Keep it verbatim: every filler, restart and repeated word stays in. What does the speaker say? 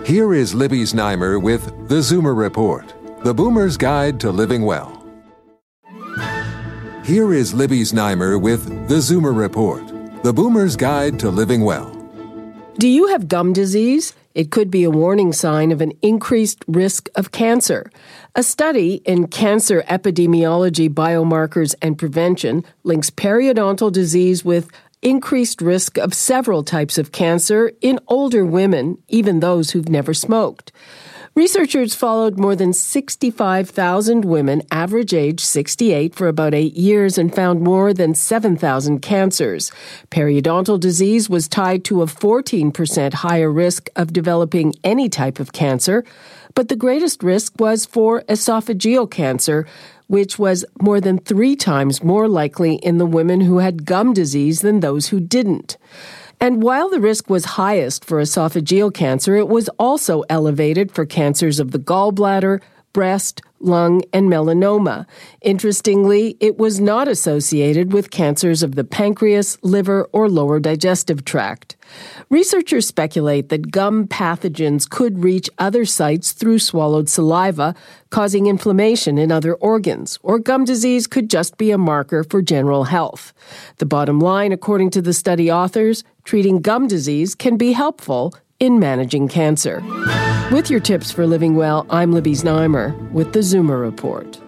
Here is Libby Znaimer with The Zoomer Report, the Boomer's Guide to Living Well. Here is Libby Znaimer with The Zoomer Report, the Boomer's Guide to Living Well. Do you have gum disease? It could be a warning sign of an increased risk of cancer. A study in Cancer Epidemiology, Biomarkers and Prevention links periodontal disease with increased risk of several types of cancer in older women, even those who've never smoked. Researchers followed more than sixty-five thousand women, average age sixty-eight, for about eight years and found more than seven thousand cancers. Periodontal disease was tied to a fourteen percent higher risk of developing any type of cancer, but the greatest risk was for esophageal cancer, which was more than three times more likely in the women who had gum disease than those who didn't. And while the risk was highest for esophageal cancer, it was also elevated for cancers of the gallbladder, breast, lung, and melanoma. Interestingly, it was not associated with cancers of the pancreas, liver, or lower digestive tract. Researchers speculate that gum pathogens could reach other sites through swallowed saliva, causing inflammation in other organs, or gum disease could just be a marker for general health. The bottom line, according to the study authors, treating gum disease can be helpful in managing cancer. With your tips for living well, I'm Libby Znaimer with the Zoomer Report.